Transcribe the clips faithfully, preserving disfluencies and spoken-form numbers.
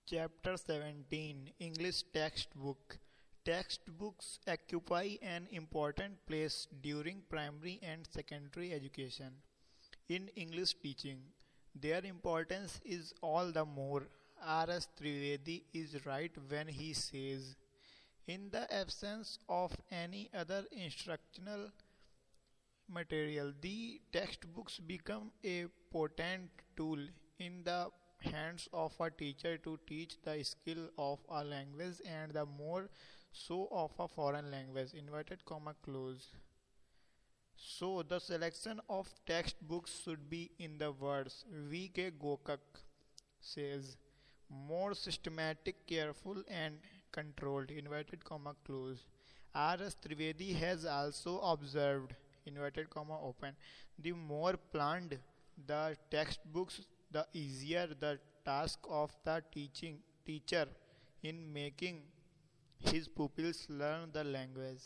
Chapter seventeen English Textbook. Textbooks occupy an important place during primary and secondary education. In English teaching, their importance is all the more. R S. Trivedi is right when he says, in the absence of any other instructional material, the textbooks become a potent tool in the hands of a teacher to teach the skill of a language and the more so of a foreign language. Inverted comma close. So the selection of textbooks should be in the words V K Gokak says more systematic, careful and controlled. Inverted comma close. R S. Trivedi has also observed inverted comma open the more planned the textbooks, the easier the task of the teaching teacher in making his pupils learn the language.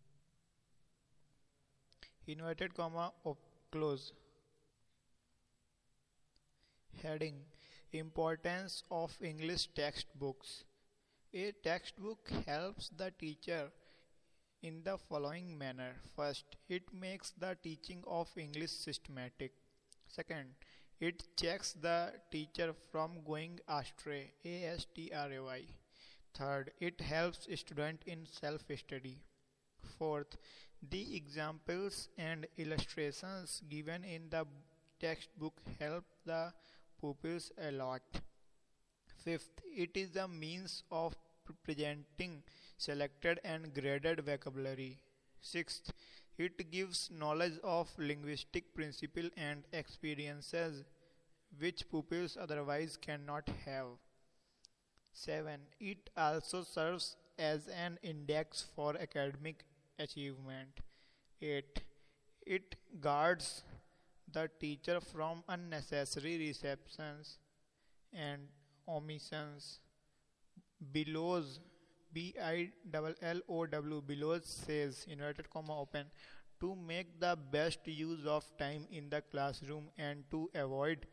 Inverted comma op- close. Heading Importance of English textbooks. A textbook helps the teacher in the following manner. First, it makes the teaching of English systematic. Second, it checks the teacher from going astray. A S T R A Y. Third, it helps student in self-study. Fourth, the examples and illustrations given in the textbook help the pupils a lot. Fifth, it is a means of presenting selected and graded vocabulary. Sixth, it gives knowledge of linguistic principles and experiences which pupils otherwise cannot have. seven. It also serves as an index for academic achievement. eight. It guards the teacher from unnecessary receptions and omissions. Billows B I L L O W Billows says inverted comma open to make the best use of time in the classroom and to avoid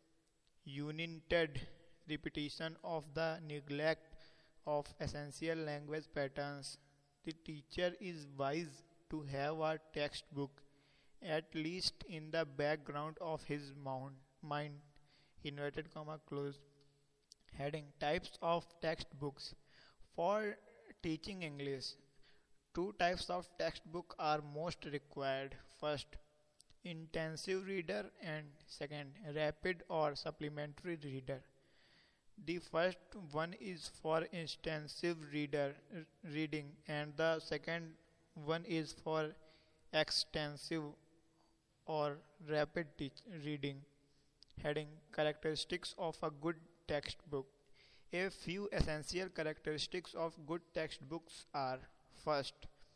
unintended repetition of the neglect of essential language patterns. The teacher is wise to have a textbook at least in the background of his mount, mind. Inverted comma close. Heading Types of textbooks. For teaching English, two types of textbook are most required. First, intensive reader and second, rapid or supplementary reader. The first one is for intensive reader reading and the second one is for extensive or rapid teach- reading. Heading Characteristics of a good textbook. A few essential characteristics of good textbooks are: first,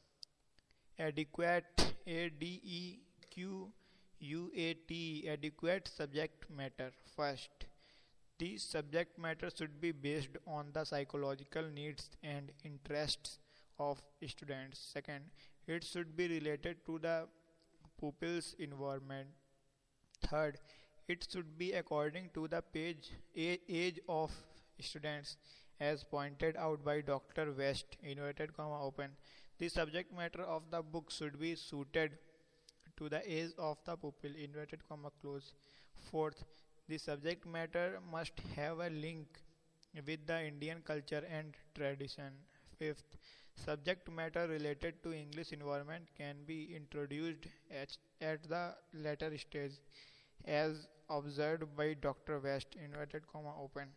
adequate, A D E Q U A T, adequate subject matter. First, the subject matter should be based on the psychological needs and interests of students. Second, it should be related to the pupil's environment. Third, it should be according to the page a- age of students as pointed out by Doctor West inverted comma open. The subject matter of the book should be suited to the age of the pupil inverted comma close. Fourth, the subject matter must have a link with the Indian culture and tradition. Fifth, subject matter related to English environment can be introduced at, at the later stage as observed by Doctor West inverted comma open.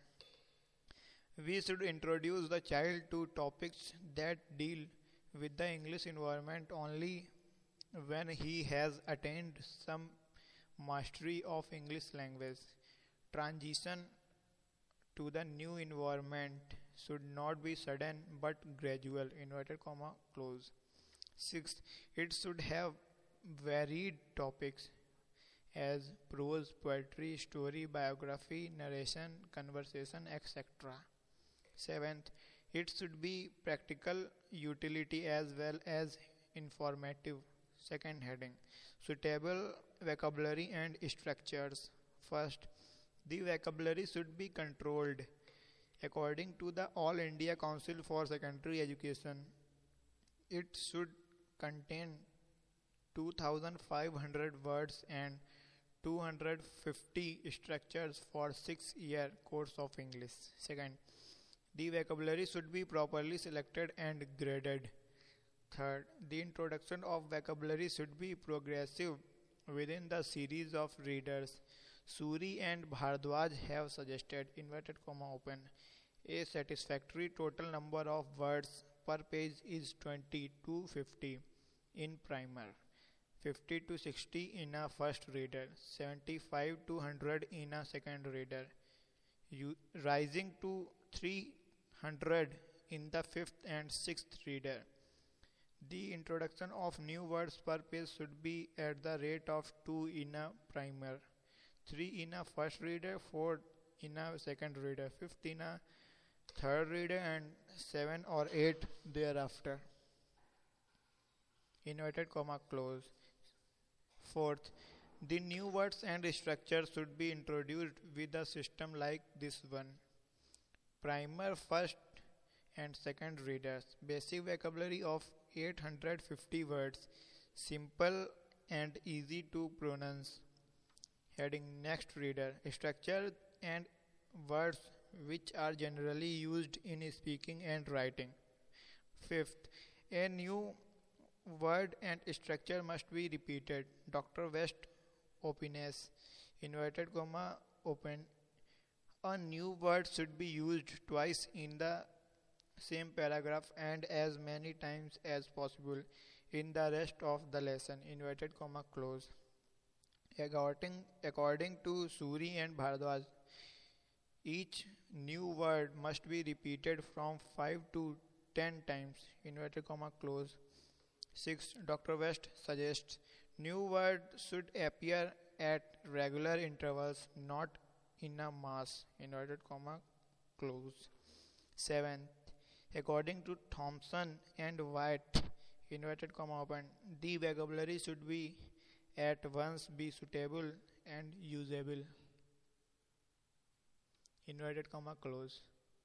We should introduce the child to topics that deal with the English environment only when he has attained some mastery of English language. Transition to the new environment should not be sudden but gradual inverted comma close. Sixth, it should have varied topics as prose, poetry, story, biography, narration, conversation, et cetera. Seventh, it should be practical utility as well as informative. Second heading, suitable vocabulary and structures. First, the vocabulary should be controlled According to the All India Council for Secondary Education, it should contain two thousand five hundred words and two hundred fifty structures for six year course of English. Second, the vocabulary should be properly selected and graded. Third, the introduction of vocabulary should be progressive within the series of readers. Suri and Bhardwaj have suggested inverted comma open a satisfactory total number of words per page is twenty to fifty in primer, fifty to sixty in a first reader, seventy-five to one hundred in a second reader, you, rising to three hundred in the fifth and sixth reader. The introduction of new words per page should be at the rate of two in a primer, three in a first reader, four in a second reader, fifth in a third reader, and seven or eight thereafter. Inverted comma close. Fourth, the new words and structures should be introduced with a system like this one. Primer, first and second readers. Basic vocabulary of eight hundred fifty words. Simple and easy to pronounce. Heading next reader. Structure and words which are generally used in speaking and writing. Fifth, a new word and structure must be repeated. Doctor West opines, inverted comma open, a new word should be used twice in the same paragraph and as many times as possible in the rest of the lesson, inverted comma close. According, according to Suri and Bhardwaj, each new word must be repeated from five to ten times, inverted comma close. Six. Doctor West suggests new words should appear at regular intervals, not in a mass, inverted comma close. Seventh. According to Thompson and White, inverted comma open, the vocabulary should be at once be suitable and usable, inverted comma close.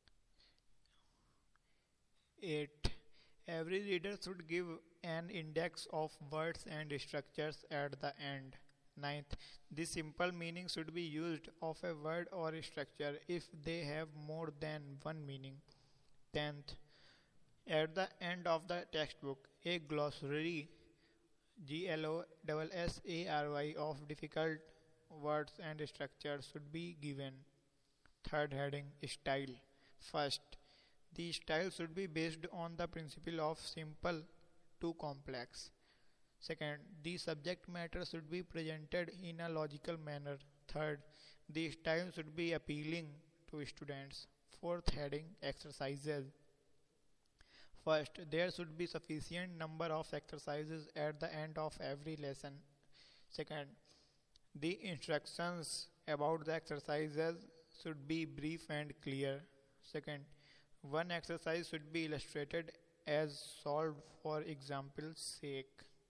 Eight. Every reader should give an index of words and structures at the end. Ninth. The simple meaning should be used of a word or a structure if they have more than one meaning. Tenth. At the end of the textbook, a glossary G L O S S A R Y of difficult words and structures should be given. Third heading, style. First, the style should be based on the principle of simple to complex. Second, the subject matter should be presented in a logical manner. Third, the style should be appealing to students. Fourth heading, exercises. First, there should be sufficient number of exercises at the end of every lesson. Second, the instructions about the exercises should be brief and clear. Second, one exercise should be illustrated as solved for example's sake.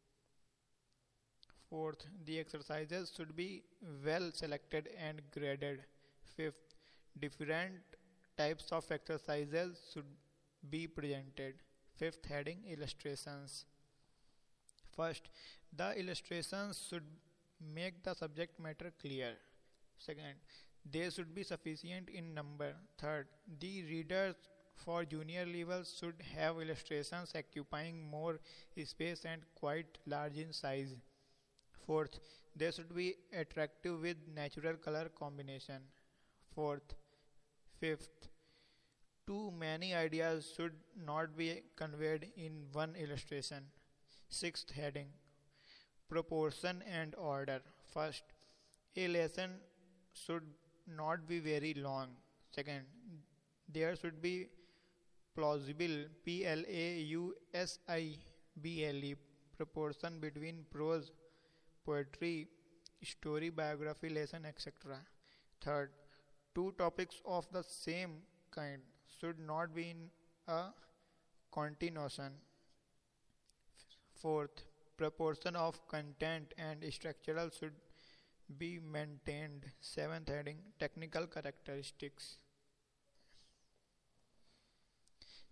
Fourth, the exercises should be well selected and graded. Fifth, different types of exercises should be presented. Fifth heading, illustrations. First, the illustrations should make the subject matter clear. Second, they should be sufficient in number. Third, the readers for junior levels should have illustrations occupying more space and quite large in size. Fourth, they should be attractive with natural color combination. Fourth, fifth, too many ideas should not be conveyed in one illustration. Sixth heading, proportion and order. First, a lesson should not be very long. Second, there should be plausible, P L A U S I B L E, proportion between prose, poetry, story, biography, lesson, et cetera. Third, two topics of the same kind should not be in a continuation. Fourth, proportion of content and structural should be maintained. Seventh heading, technical characteristics.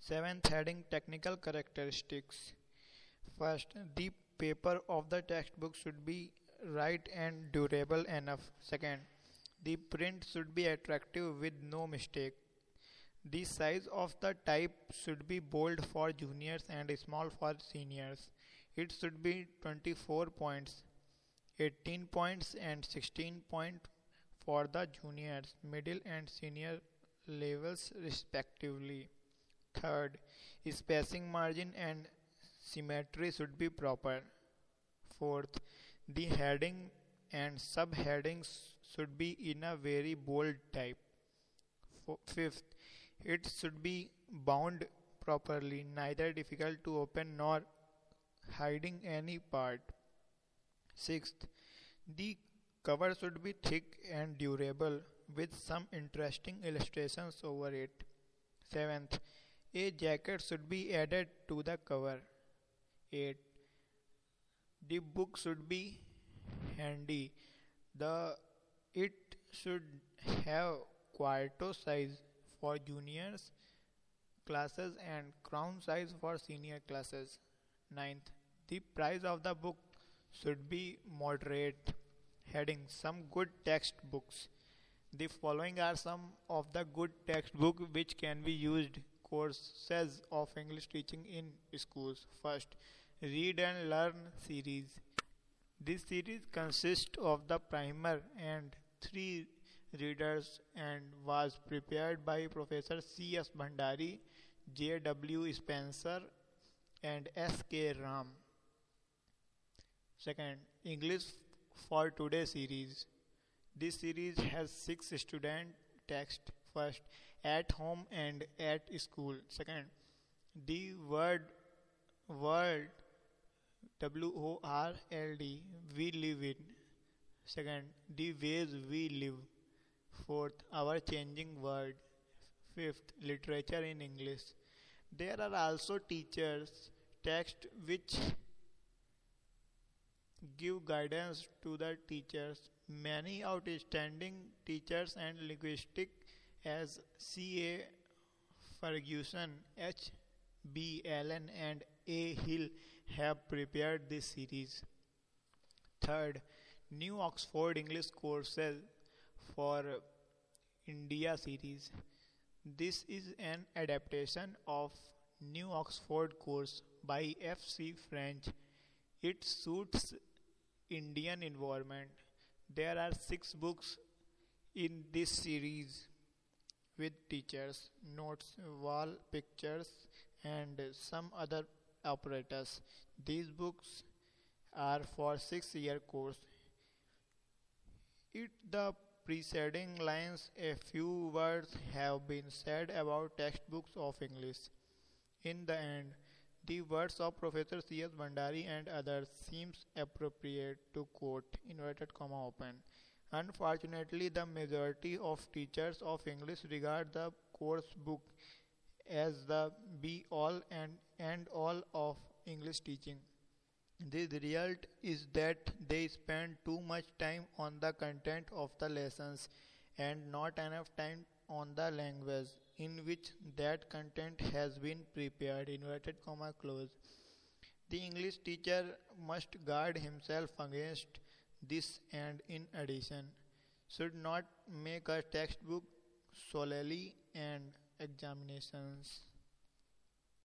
Seventh heading, technical characteristics. First, the paper of the textbook should be light and durable enough. Second, the print should be attractive with no mistake. The size of the type should be bold for juniors and small for seniors. It should be twenty-four points, eighteen points and sixteen points for the juniors, middle and senior levels respectively. Third, spacing margin and symmetry should be proper. Fourth, the heading and subheadings should be in a very bold type. Fifth, it should be bound properly, neither difficult to open nor hiding any part. Sixth, the cover should be thick and durable with some interesting illustrations over it. Seventh, a jacket should be added to the cover. Eight, the book should be handy. The it should have quarto size for juniors classes and crown size for senior classes. Ninth, the price of the book should be moderate. Heading, some good textbooks. The following are some of the good textbooks which can be used courses of English teaching in schools. First, Read and Learn series. This series consists of the primer and three readers and was prepared by Professor C S Bhandari, J W Spencer and S K Ram. Second, English for Today series. This series has six student texts. First, at home and at school. Second, the word world, W O R L D, we live in. Second, the ways we live. Fourth, our changing world. Fifth, literature in English. There are also teachers' texts which give guidance to the teachers. Many outstanding teachers and linguistics as C A Ferguson, H B Allen and A Hill have prepared this series. Third, New Oxford English Courses for India series. This is an adaptation of New Oxford course by F C French. It suits Indian environment. There are six books in this series with teachers, notes, wall pictures and some other apparatus. These books are for six year course. In the preceding lines, a few words have been said about textbooks of English. In the end, the words of Professor C S Bhandari and others seems appropriate to quote inverted comma open. Unfortunately, the majority of teachers of English regard the course book as the be all and end all of English teaching. The result is that they spend too much time on the content of the lessons and not enough time on the language in which that content has been prepared, inverted comma close. The English teacher must guard himself against this and in addition should not make a textbook solely and examinations.